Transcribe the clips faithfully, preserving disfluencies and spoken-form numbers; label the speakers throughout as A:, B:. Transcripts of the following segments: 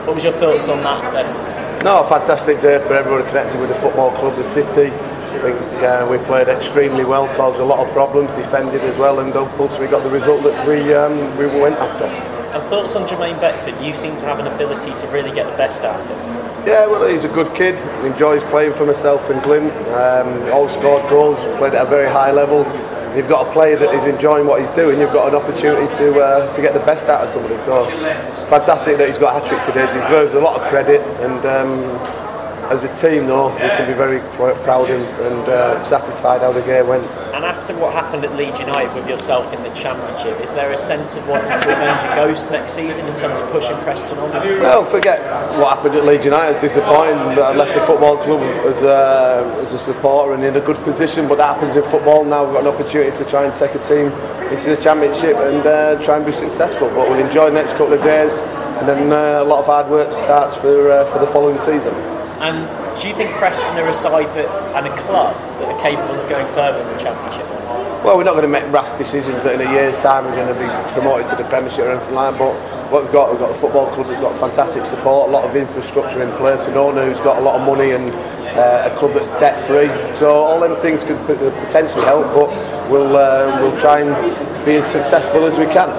A: What was your thoughts on that then?
B: No, a fantastic day for everyone connected with the football club, the city. I think uh, we played extremely well, caused a lot of problems, defended as well, and ultimately got the result that we um, we went after.
A: And thoughts on Jermaine Beckford? You seem to have an ability to really get the best out of him.
B: Yeah, well, he's a good kid. He enjoys playing for myself and Glyn. Um, all scored goals, played at a very high level. You've got a player that is enjoying what he's doing. You've got an opportunity to uh, to get the best out of somebody. So fantastic that he's got a hat trick today. Deserves a lot of credit, and um, as a team, though, we can be very proud and, and uh, satisfied how the game went.
A: And after what happened at Leeds United with yourself in the Championship, is there a sense of wanting to avenge a ghost next season in terms of pushing Preston on?
B: Well, forget what happened at Leeds United. It's disappointing. I left the football club as a, as a supporter and in a good position, but that happens in football. Now we've got an opportunity to try and take a team into the Championship and uh, try and be successful. But we'll enjoy the next couple of days, and then uh, a lot of hard work starts for uh, for the following season.
A: And do you think Preston are a side that, and a club that are capable of going further in the Championship?
B: Well, we're not going to make rash decisions that in a year's time we're going to be promoted to the Premiership or anything like that. But what we've got, we've got a football club that's got fantastic support, a lot of infrastructure in place, an owner who's got a lot of money, and uh, a club that's debt free. So all them things could potentially help, but we'll uh, we'll try and be as successful as we can.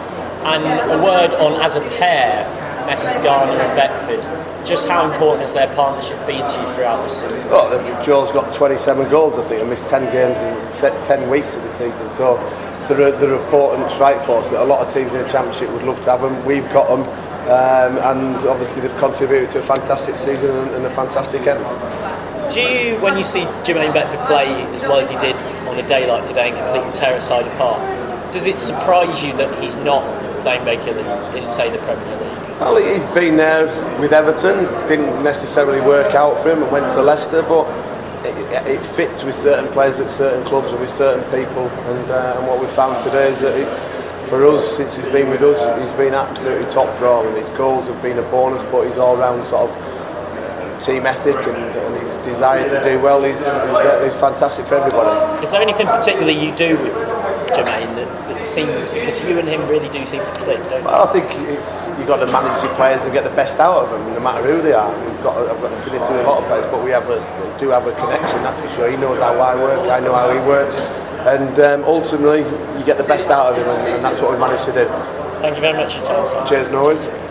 A: And a word on, as a pair, Messrs Garner and Beckford, just how important has their partnership been to you throughout this season?
B: Well, Joe's got twenty-seven goals, I think, and missed ten games in ten weeks of the season. So they're a, they're an important strike force that a lot of teams in the Championship would love to have them. We've got them, um, and obviously they've contributed to a fantastic season and, and a fantastic end.
A: Do you, when you see Jermaine Beckford play as well as he did on a day like today and completely tear a side apart, does it surprise you that he's not playing regularly in, say, the Premier League?
B: Well, he's been there with Everton, didn't necessarily work out for him, and went to Leicester, but it, it fits with certain players at certain clubs and with certain people, and, uh, and what we've found today is that it's, for us, since he's been with us, he's been absolutely top draw, and his goals have been a bonus, but his all-round sort of team ethic and, and his desire to do well is, is, is fantastic for everybody.
A: Is there anything particularly you do with Jermaine that, that seems, because you and him really do seem to click, don't you?
B: Well, I think it's, you've got to manage your players and get the best out of them, no matter who they are. We've got, I've got an affinity with a lot of players, but we have a, we do have a connection, that's for sure. He knows how I work, I know how he works, and um, ultimately you get the best out of him, and, and that's what we managed to do.
A: Thank you very much for your time, Simon.
B: Cheers, no worries.